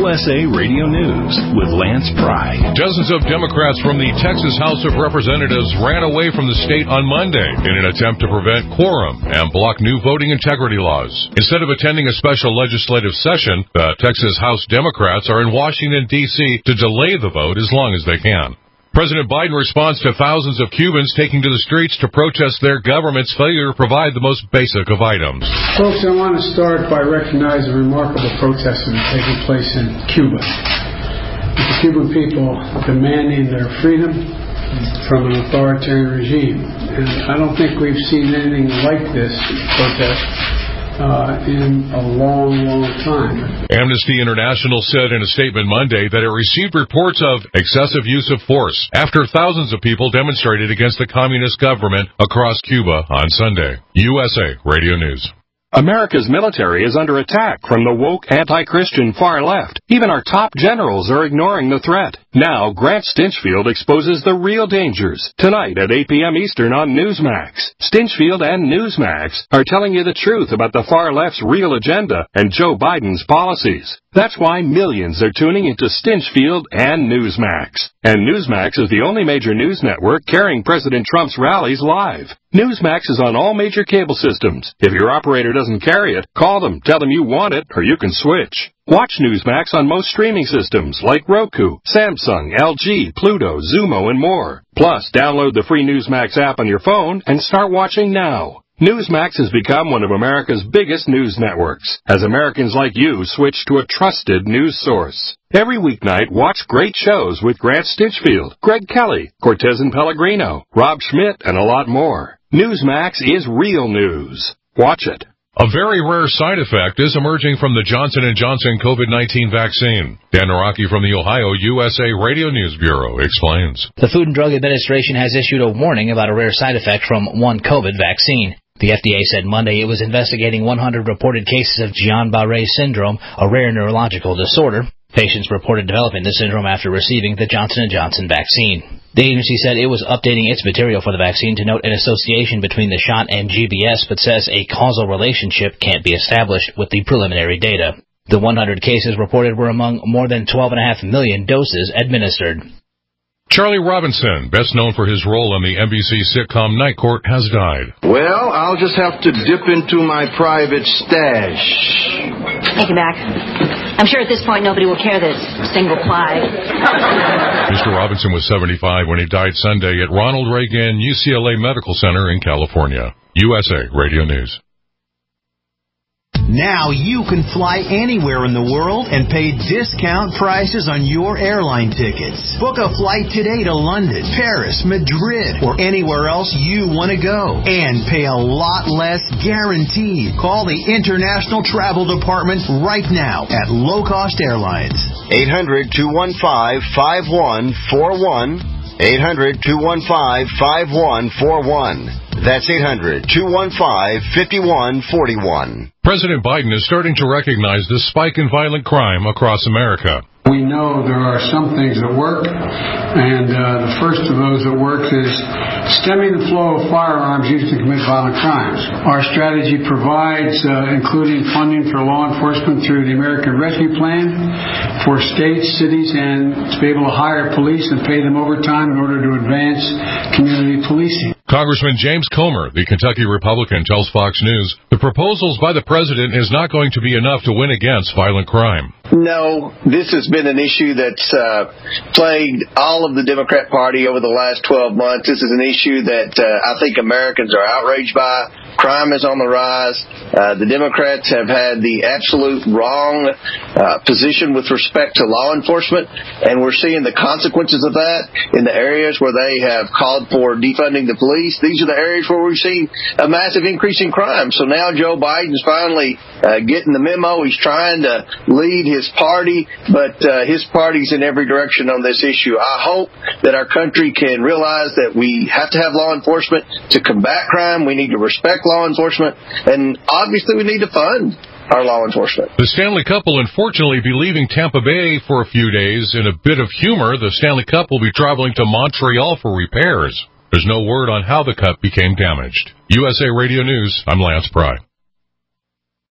USA Radio News with Lance Pry. Dozens of Democrats from the Texas House of Representatives ran away from the state on Monday in an attempt to prevent quorum and block new voting integrity laws. Instead of attending a special legislative session, the Texas House Democrats are in Washington, D.C. to delay the vote as long as they can. President Biden responds to thousands of Cubans taking to the streets to protest their government's failure to provide the most basic of items. Folks, I want to start by recognizing the remarkable protests that are taking place in Cuba. The Cuban people demanding their freedom from an authoritarian regime. And I don't think we've seen anything like this protest in a long, long time. Amnesty International said in a statement Monday that it received reports of excessive use of force after thousands of people demonstrated against the communist government across Cuba on Sunday. USA Radio News. America's military is under attack from the woke anti-Christian far left. Even our top generals are ignoring the threat. Now, Grant Stinchfield exposes the real dangers. Tonight at 8 p.m. Eastern on Newsmax. Stinchfield and Newsmax are telling you the truth about the far left's real agenda and Joe Biden's policies. That's why millions are tuning into Stinchfield and Newsmax. And Newsmax is the only major news network carrying President Trump's rallies live. Newsmax is on all major cable systems. If your operator doesn't carry it, call them, tell them you want it, or you can switch. Watch Newsmax on most streaming systems like Roku, Samsung, LG, Pluto, Zumo, and more. Plus, download the free Newsmax app on your phone and start watching now. Newsmax has become one of America's biggest news networks, as Americans like you switch to a trusted news source. Every weeknight, watch great shows with Grant Stinchfield, Greg Kelly, Cortez and Pellegrino, Rob Schmidt, and a lot more. Newsmax is real news. Watch it. A very rare side effect is emerging from the Johnson & Johnson COVID-19 vaccine. Dan Naraki from the Ohio USA Radio News Bureau explains. The Food and Drug Administration has issued a warning about a rare side effect from one COVID vaccine. The FDA said Monday it was investigating 100 reported cases of Guillain-Barré syndrome, a rare neurological disorder. Patients reported developing the syndrome after receiving the Johnson & Johnson vaccine. The agency said it was updating its material for the vaccine to note an association between the shot and GBS, but says a causal relationship can't be established with the preliminary data. The 100 cases reported were among more than 12.5 million doses administered. Charlie Robinson, best known for his role on the NBC sitcom Night Court, has died. Well, I'll just have to dip into my private stash. Take it back. I'm sure at this point nobody will care that it's single ply. Mr. Robinson was 75 when he died Sunday at Ronald Reagan UCLA Medical Center in California. USA Radio News. Now you can fly anywhere in the world and pay discount prices on your airline tickets. Book a flight today to London, Paris, Madrid, or anywhere else you want to go. And pay a lot less guaranteed. Call the International Travel Department right now at Low Cost Airlines. 800-215-5141. 800-215-5141. That's 800-215-5141. President Biden is starting to recognize the spike in violent crime across America. We know there are some things that work, and the first of those that works is stemming the flow of firearms used to commit violent crimes. Our strategy provides, including funding for law enforcement through the American Rescue Plan, for states, cities, and to be able to hire police and pay them overtime in order to advance community policing. Congressman James Comer, the Kentucky Republican, tells Fox News the proposals by the president is not going to be enough to win against violent crime. No, this has been an issue that's plagued all of the Democrat Party over the last 12 months. This is an issue that I think Americans are outraged by. Crime is on the rise. The Democrats have had the absolute wrong position with respect to law enforcement, and we're seeing the consequences of that in the areas where they have called for defunding the police. These are the areas where we've seen a massive increase in crime. So now Joe Biden's finally getting the memo. He's trying to lead his party, but his party's in every direction on this issue. I hope that our country can realize that we have to have law enforcement to combat crime. We need to respect law enforcement, and obviously we need to fund our law enforcement. The Stanley Cup will unfortunately be leaving Tampa Bay for a few days. In a bit of humor, the Stanley Cup will be traveling to Montreal for repairs. There's no word on how the cup became damaged. USA Radio News, I'm Lance Pry.